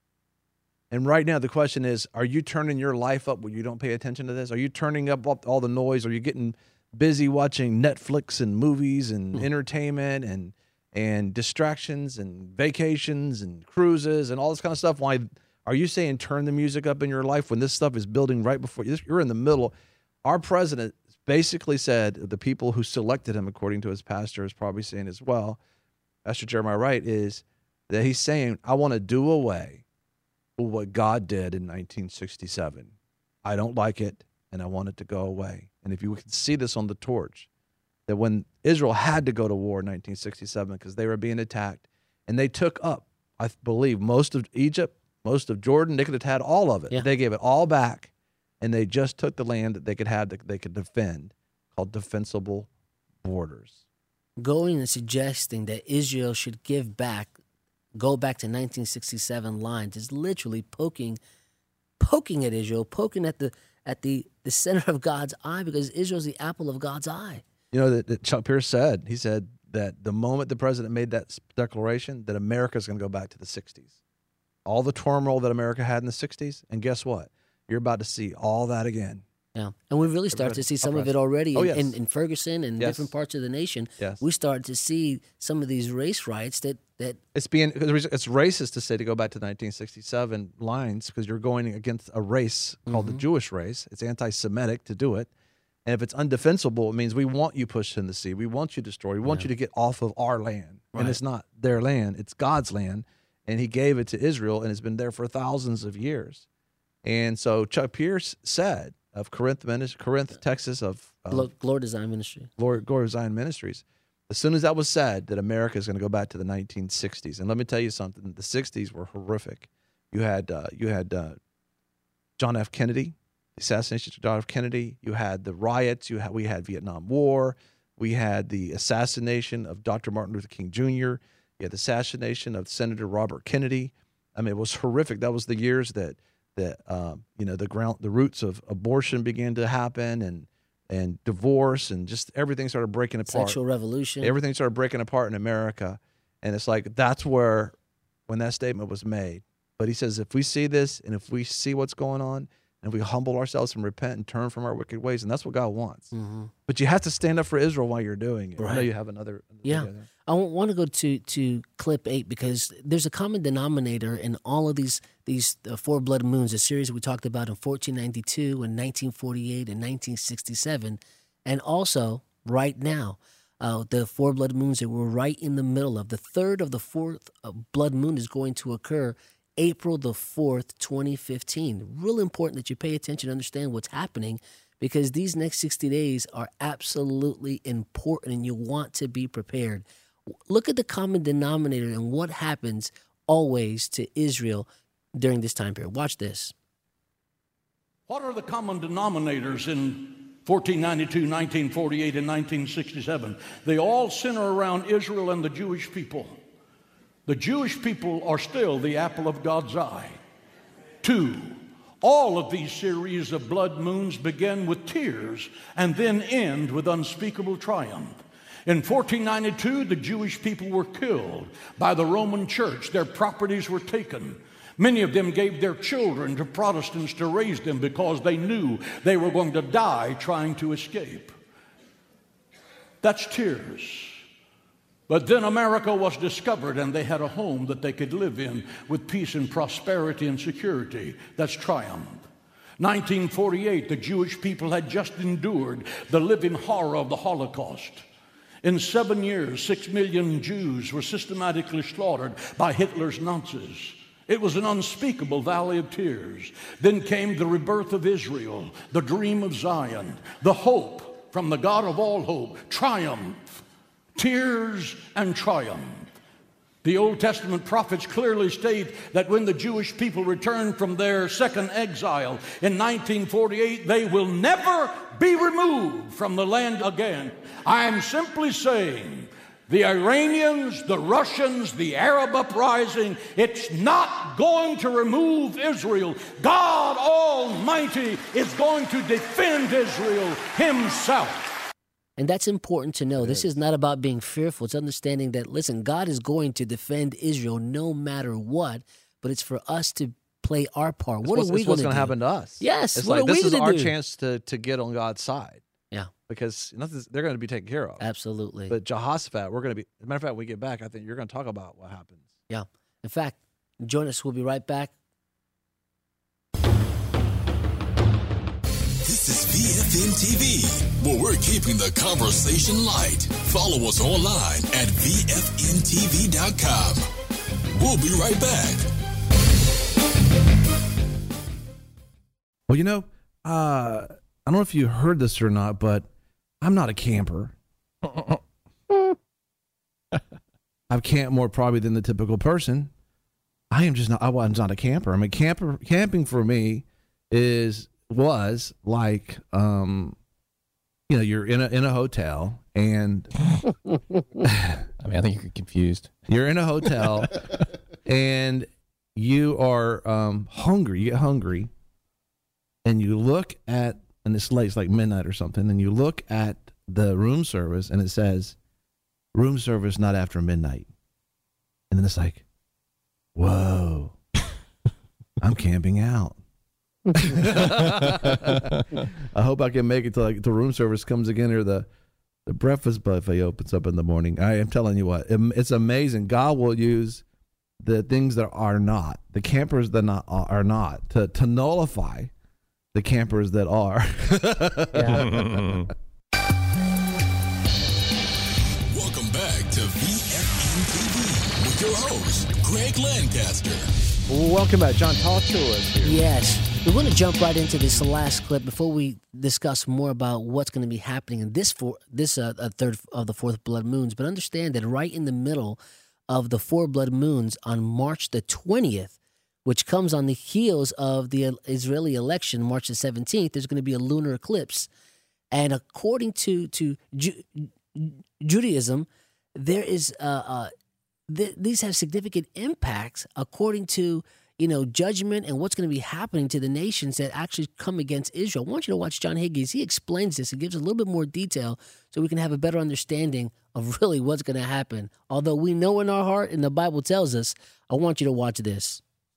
And right now, the question is, are you turning your life up when you don't pay attention to this? Are you turning up all the noise? Are you getting busy watching Netflix and movies and mm. entertainment and and distractions and vacations and cruises and all this kind of stuff? Why are you saying turn the music up in your life when this stuff is building right before you? You're in the middle. Our president basically said, the people who selected him, according to his pastor, is probably saying as well, Pastor Jeremiah Wright, is that he's saying, I want to do away with what God did in nineteen sixty-seven. I don't like it, and I want it to go away. And if you can see this on the torch, that when Israel had to go to war in nineteen sixty-seven because they were being attacked, and they took up, I believe, most of Egypt, most of Jordan, they could have had all of it. Yeah. They gave it all back, and they just took the land that they could have, that they could defend, called defensible borders. Going and suggesting that Israel should give back go back to nineteen sixty-seven lines is literally poking, poking at Israel, poking at the at the, the center of God's eye, because Israel's the apple of God's eye. You know, that, that Chuck Pierce said, he said that the moment the president made that declaration, that America's going to go back to the sixties. All the turmoil that America had in the sixties, and guess what? You're about to see all that again. Yeah, and we really started to see some of it already oh, in, yes. in, in Ferguson and yes. different parts of the nation. Yes. We started to see some of these race riots that, that it's being it's racist to say to go back to nineteen sixty-seven lines, because you're going against a race called Mm-hmm. the Jewish race. It's anti-Semitic to do it, and if it's undefensible, it means we want you pushed in the sea. We want you destroyed. We want Yeah. you to get off of our land, Right. and it's not their land; it's God's land, and He gave it to Israel, and it's been there for thousands of years. And so Chuck Pierce said of Corinth, Corinth, Texas, of um, Glo- Glory Design Ministry. Glory, Glory Zion Ministries. As soon as that was said, that America is going to go back to the nineteen sixties. And let me tell you something: the sixties were horrific. You had uh, you had uh, John F. Kennedy, the assassination of John F. Kennedy. You had the riots. You had we had Vietnam War. We had the assassination of Doctor Martin Luther King Junior You had the assassination of Senator Robert Kennedy. I mean, it was horrific. That was the years that that um, you know the ground, the roots of abortion began to happen, and and divorce, and just everything started breaking apart. Sexual revolution. Everything started breaking apart in America, and it's like that's where, when that statement was made. But he says, if we see this, and if we see what's going on, and if we humble ourselves and repent and turn from our wicked ways, and that's what God wants. Mm-hmm. But you have to stand up for Israel while you're doing it. I know Right. you have another. another Yeah. video there. I want to go to, to clip eight, because there's a common denominator in all of these these uh, four blood moons, a series we talked about in fourteen ninety-two and nineteen forty-eight and nineteen sixty-seven, and also right now, uh, the four blood moons that we're right in the middle of. The third of the fourth uh, blood moon is going to occur April the fourth, twenty fifteen. Real important that you pay attention and understand what's happening, because these next sixty days are absolutely important, and you want to be prepared. Look at the common denominator and what happens always to Israel during this time period. Watch this. What are the common denominators in fourteen ninety-two, nineteen forty-eight, and nineteen sixty-seven? They all center around Israel and the Jewish people. The Jewish people are still the apple of God's eye. Two, all of these series of blood moons begin with tears and then end with unspeakable triumph. In fourteen ninety-two, the Jewish people were killed by the Roman Church. Their properties were taken. Many of them gave their children to Protestants to raise them because they knew they were going to die trying to escape. That's tears. But then America was discovered, and they had a home that they could live in with peace and prosperity and security. That's triumph. nineteen forty-eight, the Jewish people had just endured the living horror of the Holocaust. In seven years, six million Jews were systematically slaughtered by Hitler's Nazis. It was an unspeakable valley of tears. Then came the rebirth of Israel, the dream of Zion, the hope from the God of all hope, triumph, tears and triumph. The Old Testament prophets clearly state that when the Jewish people return from their second exile in nineteen forty-eight, they will never be removed from the land again. I am simply saying, the Iranians, the Russians, the Arab uprising, it's not going to remove Israel. God Almighty is going to defend Israel Himself. And that's important to know. It this is. is not about being fearful. It's understanding that, listen, God is going to defend Israel no matter what, but it's for us to play our part. It's what what's, are we it's what's going to do? happen to us? Yes. It's what like are this we is our do? chance to, to get on God's side. Yeah. Because nothing's, they're going to be taken care of. Absolutely. But Jehoshaphat, we're going to be, as a matter of fact, when we get back, I think you're going to talk about what happens. Yeah. In fact, join us. We'll be right back. This is V F N T V, where we're keeping the conversation light. Follow us online at V F N T V dot com. We'll be right back. Well, you know, uh, I don't know if you heard this or not, but I'm not a camper. I've camped more probably than the typical person. I am just not, I was not a camper. I mean, camper, camping for me is, was like, um, you know, you're in a, in a hotel and I mean, I think you're confused. You're in a hotel and you are um, hungry, you get hungry, and you look at, and it's late, it's like midnight or something, and you look at the room service, and it says, room service not after midnight. And then it's like, whoa, I'm camping out. I hope I can make it till like the room service comes again, or the, the breakfast buffet opens up in the morning. I am telling you what, it, it's amazing. God will use the things that are not, the campers that not are not, to, to nullify the campers that are. Yeah. Welcome back to V F N T V with your host, Greg Lancaster. Welcome back. John, talk to us here. Yes. We're going to jump right into this last clip before we discuss more about what's going to be happening in this four, this uh, uh, third of the fourth blood moons. But understand that right in the middle of the four blood moons on March the twentieth, which comes on the heels of the Israeli election, March the seventeenth, there's going to be a lunar eclipse. And according to, to Ju- Judaism, there is uh, uh, th- these have significant impacts according to, you know, judgment and what's going to be happening to the nations that actually come against Israel. I want you to watch John Hagee. He explains this and gives a little bit more detail so we can have a better understanding of really what's going to happen. Although we know in our heart and the Bible tells us, I want you to watch this.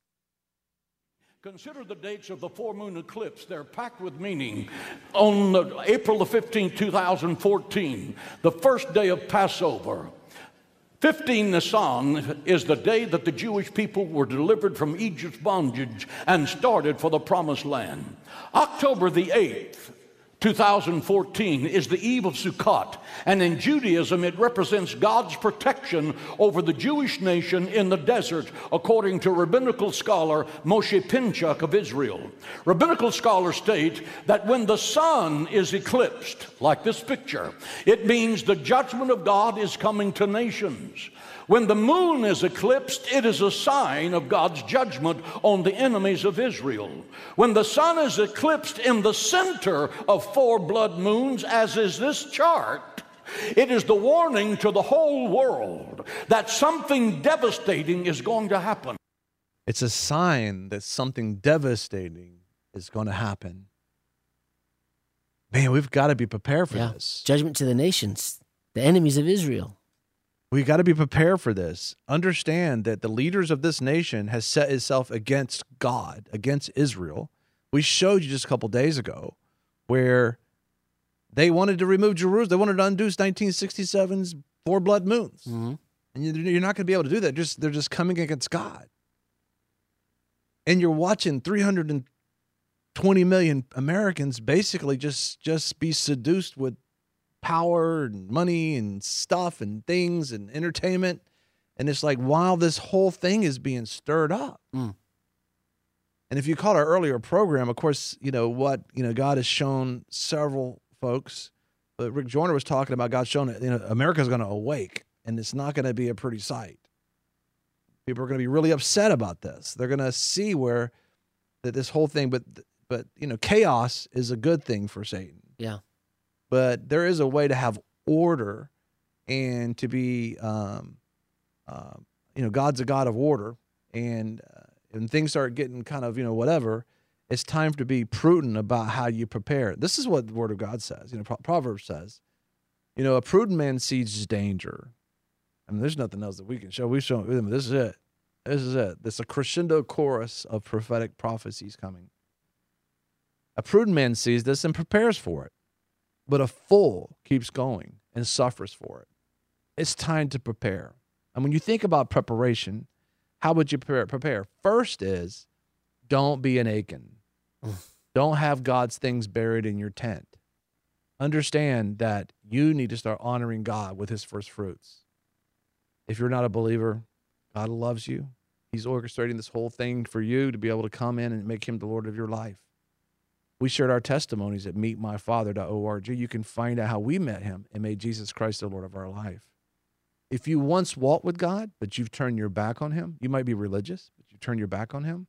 Consider the dates of the four moon eclipse. They're packed with meaning. On the, April the fifteenth, two thousand fourteen, the first day of Passover, fifteen Nisan is the day that the Jewish people were delivered from Egypt's bondage and started for the Promised Land. October the eighth, two thousand fourteen is the eve of Sukkot, and in Judaism it represents God's protection over the Jewish nation in the desert, according to rabbinical scholar Moshe Pinchuk of Israel. Rabbinical scholars state that when the sun is eclipsed, like this picture, it means the judgment of God is coming to nations. When the moon is eclipsed, it is a sign of God's judgment on the enemies of Israel. When the sun is eclipsed in the center of four blood moons, as is this chart, it is the warning to the whole world that something devastating is going to happen. It's a sign that something devastating is going to happen. Man, we've got to be prepared for Yeah. this. Judgment to the nations, the enemies of Israel. We got to be prepared for this. Understand that the leaders of this nation has set itself against God, against Israel. We showed you just a couple days ago where they wanted to remove Jerusalem. They wanted to undo nineteen sixty-seven's four blood moons. Mm-hmm. And you're not going to be able to do that. Just they're just coming against God. And you're watching three hundred twenty million Americans basically just, just be seduced with power and money and stuff and things and entertainment. And it's like, while this whole thing is being stirred up. Mm. And if you caught our earlier program, of course, you know what, you know, God has shown several folks, but Rick Joyner was talking about God showing it, you know, America's going to awake and it's not going to be a pretty sight. People are going to be really upset about this. They're going to see where that this whole thing, but, but, you know, chaos is a good thing for Satan. Yeah. But there is a way to have order and to be, um, uh, you know, God's a God of order. And uh, when things start getting kind of, you know, whatever, it's time to be prudent about how you prepare. This is what the Word of God says. You know, Pro- Proverbs says, you know, a prudent man sees danger. I mean, there's nothing else that we can show. We've shown them. This is it. This is it. This is a crescendo chorus of prophetic prophecies coming. A prudent man sees this and prepares for it. But a fool keeps going and suffers for it. It's time to prepare. And when you think about preparation, how would you prepare? prepare? First is, don't be an Achan. Don't have God's things buried in your tent. Understand that you need to start honoring God with his first fruits. If you're not a believer, God loves you. He's orchestrating this whole thing for you to be able to come in and make him the Lord of your life. We shared our testimonies at meet my father dot org. You can find out how we met him and made Jesus Christ the Lord of our life. If you once walked with God, but you've turned your back on him, you might be religious, but you turn your back on him,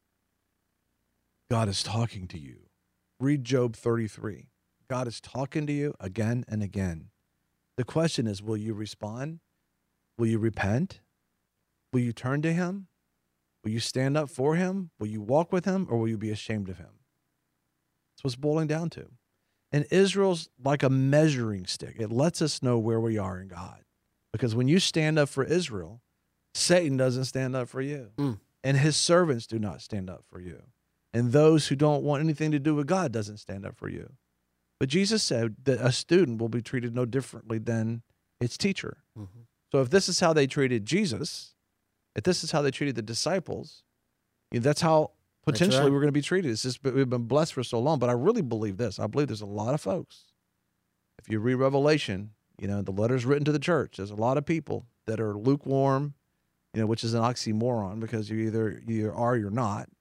God is talking to you. Read Job thirty-three. God is talking to you again and again. The question is, will you respond? Will you repent? Will you turn to him? Will you stand up for him? Will you walk with him, or will you be ashamed of him? That's what it's boiling down to. And Israel's like a measuring stick. It lets us know where we are in God. Because when you stand up for Israel, Satan doesn't stand up for you. Mm. And his servants do not stand up for you. And those who don't want anything to do with God doesn't stand up for you. But Jesus said that a student will be treated no differently than its teacher. Mm-hmm. So if this is how they treated Jesus, if this is how they treated the disciples, you know, that's how potentially That's right. we're going to be treated. It's just we've been blessed for so long. But I really believe this. I believe there's a lot of folks. If you read Revelation, you know, the letters written to the church, there's a lot of people that are lukewarm, you know, which is an oxymoron because you either you are or you're not.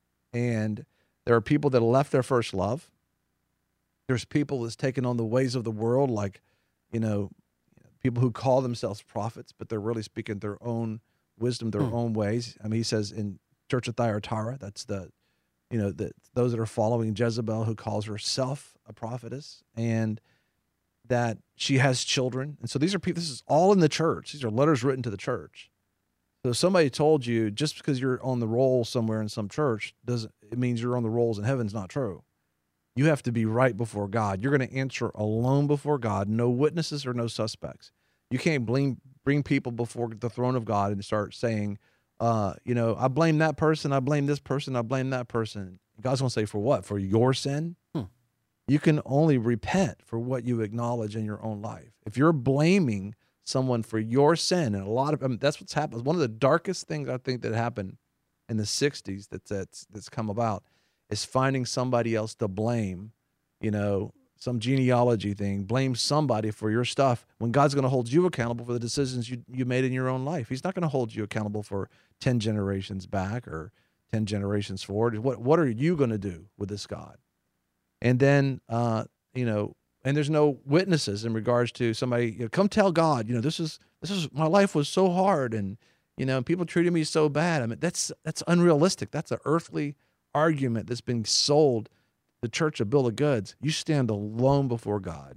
And there are people that left their first love. There's people that's taken on the ways of the world, like, you know, people who call themselves prophets, but they're really speaking their own wisdom, their Hmm. own ways. I mean, he says in Church of Thyatira, that's the, you know, the, those that are following Jezebel, who calls herself a prophetess, and that she has children. And so these are people, this is all in the church. These are letters written to the church. So if somebody told you just because you're on the roll somewhere in some church, doesn't it means you're on the rolls in heaven is not true. You have to be right before God. You're going to answer alone before God, no witnesses or no suspects. You can't blame, bring people before the throne of God and start saying, uh, you know, I blame that person, I blame this person, I blame that person. God's going to say, for what? For your sin? Hmm. You can only repent for what you acknowledge in your own life. If you're blaming someone for your sin, and a lot of I mean, that's what's happened. One of the darkest things I think that happened in the sixties that's that's that's come about is finding somebody else to blame, you know, some genealogy thing, blame somebody for your stuff when God's going to hold you accountable for the decisions you, you made in your own life. He's not going to hold you accountable for ten generations back or ten generations forward. What what are you going to do with this God? And then, uh, you know, and there's no witnesses in regards to somebody, you know, come tell God, you know, this is, this is, my life was so hard and, you know, people treated me so bad. I mean, that's, that's unrealistic. That's an earthly argument that's been sold the church a bill of goods. You stand alone before God,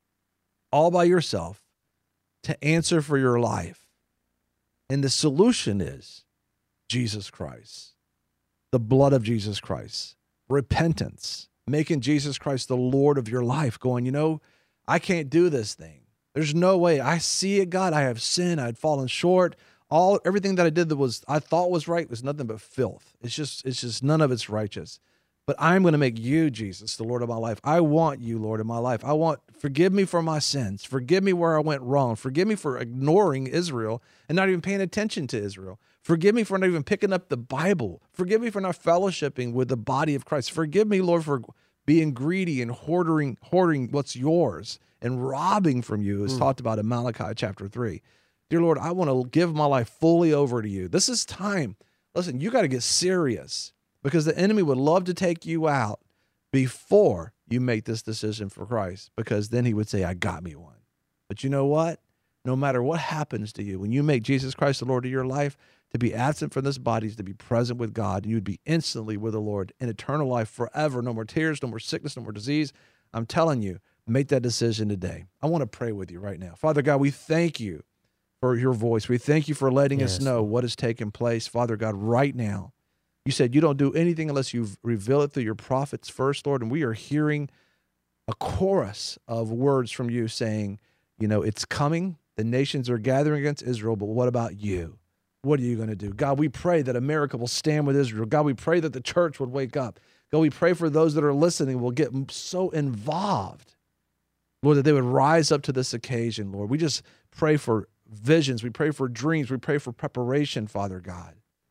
all by yourself, to answer for your life. And the solution is Jesus Christ, the blood of Jesus Christ, repentance, making Jesus Christ the Lord of your life, going, you know, I can't do this thing. There's no way. I see it, God. I have sinned. I'd fallen short. All everything that I did that was I thought was right was nothing but filth. It's just it's just none of it's righteous. But I'm going to make you, Jesus, the Lord of my life. I want you, Lord, in my life. I want, forgive me for my sins. Forgive me where I went wrong. Forgive me for ignoring Israel and not even paying attention to Israel. Forgive me for not even picking up the Bible. Forgive me for not fellowshipping with the body of Christ. Forgive me, Lord, for being greedy and hoarding, hoarding what's yours and robbing from you, as mm. talked about in Malachi chapter three. Dear Lord, I want to give my life fully over to you. This is time. Listen, you got to get serious, because the enemy would love to take you out before you make this decision for Christ, because then he would say, I got me one. But you know what? No matter what happens to you, when you make Jesus Christ the Lord of your life, to be absent from this body is to be present with God. And you'd be instantly with the Lord in eternal life forever. No more tears, no more sickness, no more disease. I'm telling you, make that decision today. I want to pray with you right now. Father God, we thank you for your voice. We thank you for letting yes. us know what has taken place. Father God, right now, you said you don't do anything unless you reveal it through your prophets first, Lord. And we are hearing a chorus of words from you saying, you know, it's coming. The nations are gathering against Israel, but what about you? What are you going to do? God, we pray that America will stand with Israel. God, we pray that the church would wake up. God, we pray for those that are listening will get so involved, Lord, that they would rise up to this occasion, Lord. We just pray for visions. We pray for dreams. We pray for preparation, Father God.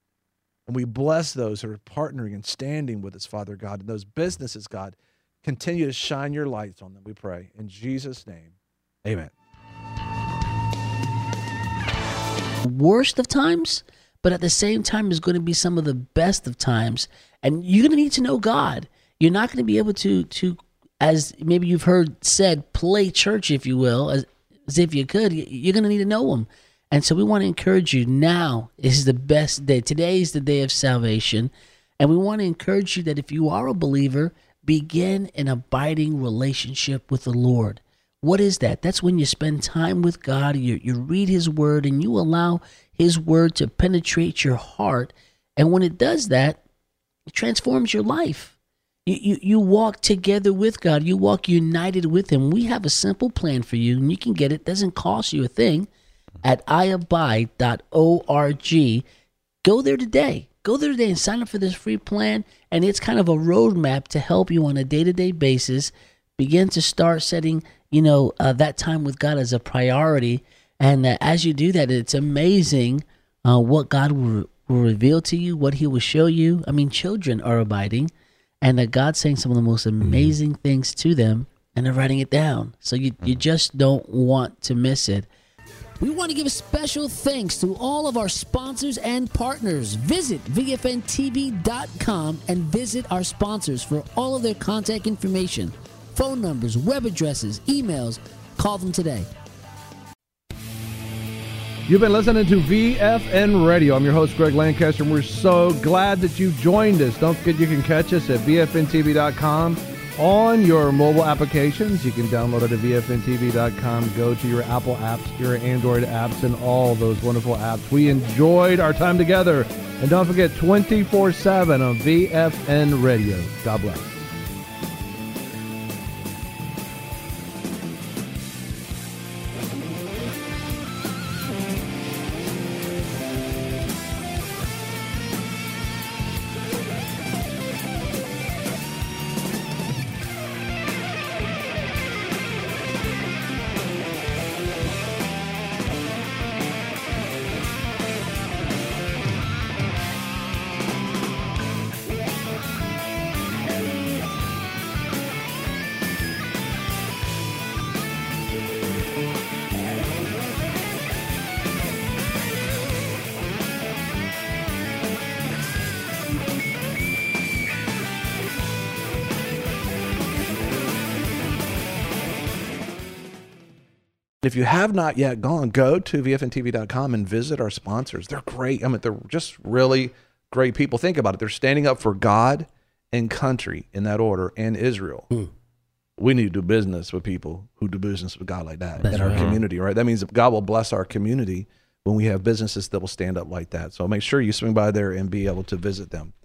And we bless those who are partnering and standing with us, Father God. And those businesses, God, continue to shine your lights on them, we pray. In Jesus' name, amen. Worst of times, but at the same time is going to be some of the best of times. And you're going to need to know God. You're not going to be able to, to, as maybe you've heard said, play church, if you will, as, as if you could. You're going to need to know him. And so we want to encourage you, now is the best day. Today is the day of salvation. And we want to encourage you that if you are a believer, begin an abiding relationship with the Lord. What is that? That's when you spend time with God, you, you read his word, and you allow his word to penetrate your heart. And when it does that, it transforms your life. You, you, you walk together with God. You walk united with him. We have a simple plan for you, and you can get it. It doesn't cost you a thing at i abide dot org. Go there today. Go there today and sign up for this free plan. And it's kind of a roadmap to help you on a day-to-day basis begin to start setting, you know, uh, that time with God as a priority. And uh, as you do that, it's amazing uh, what God will, will reveal to you, what he will show you. I mean, children are abiding, and uh, God's saying some of the most amazing mm-hmm. things to them, and they're writing it down. So you, you just don't want to miss it. We want to give a special thanks to all of our sponsors and partners. Visit V F N T V dot com and visit our sponsors for all of their contact information, phone numbers, web addresses, emails. Call them today. You've been listening to V F N Radio. I'm your host, Greg Lancaster, and we're so glad that you joined us. Don't forget you can catch us at V F N T V dot com on your mobile applications. You can download it at V F N T V dot com. Go to your Apple apps, your Android apps, and all those wonderful apps. We enjoyed our time together. And don't forget, twenty-four seven on V F N Radio. God bless. If you have not yet gone, go to V F N T V dot com and visit our sponsors. They're great. I mean, they're just really great people. Think about it. They're standing up for God and country in that order, and Israel. Mm. We need to do business with people who do business with God like that That's in our right. community, right? That means that God will bless our community when we have businesses that will stand up like that. So make sure you swing by there and be able to visit them.